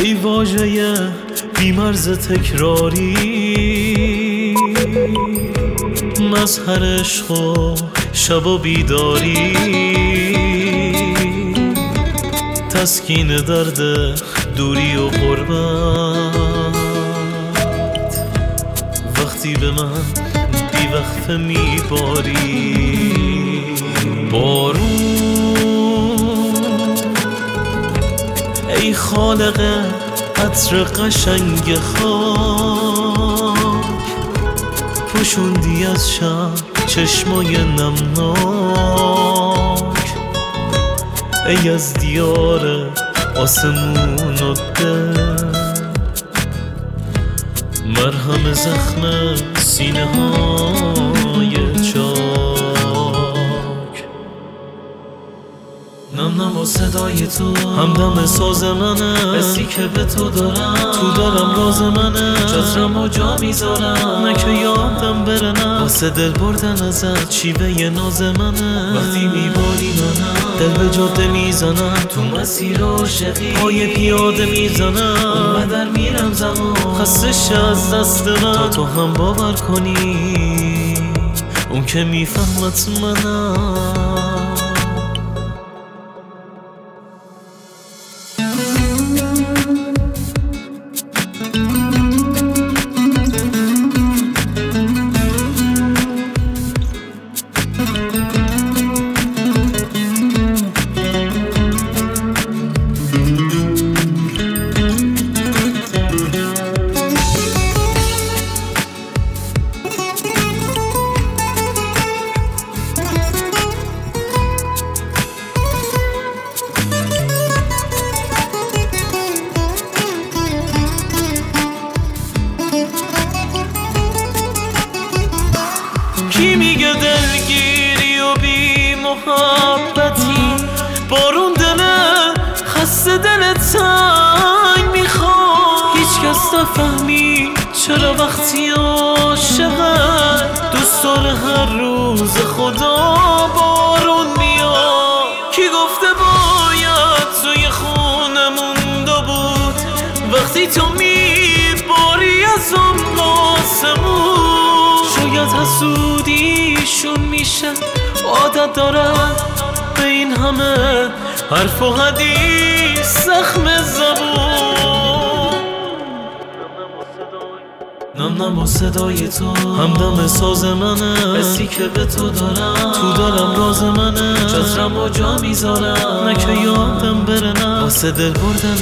ای واژه بی‌مرز تکراری، مظهر عشق و شب و بیداری، تسکین درد دوری و غربت. وقتی به من بیوقفه میباری بارون، ای خالق عطر قشنگ خاک، پوشوندی از شب چشمای نمناک، ای از دیار آسمون و دل، مرهم زخم سینه های چاک. نم نم و صدای تو همدم ساز منه، حسی که به تو دارم تو دارم راز منه، چترم و جا میذارم نه که یادم بره، نه واسه دل بردن ازت شیوه ناز منه. وقتی میباری منم دل به جاده میزنم، تو مسیر عاشقی پای پیاده میزنم، اونقدر میرم زمان خسته شه از دست من، تا تو هم باور کنی اون که میفهمت منم. کی میگه دلگیری و بی محبتی، بارون دل خسته دل تنگ میخواد. هیچ کس نفهمی چرا وقتی عاشقه دوست داره هر روز خدا بارون میاد. کی گفته باید توی خونه مونده بود وقتی تو میباری از اون آسمون؟ شاید حسودیشون میشه عادت دارن به این همه حرف و حدیث زخم زبون. نم نم و صدای تو همدم ساز منه، حسی که به تو دارم تو دارم راز منه، چترم و جا میذارم نه که یادم بره، نه واسه دل بردن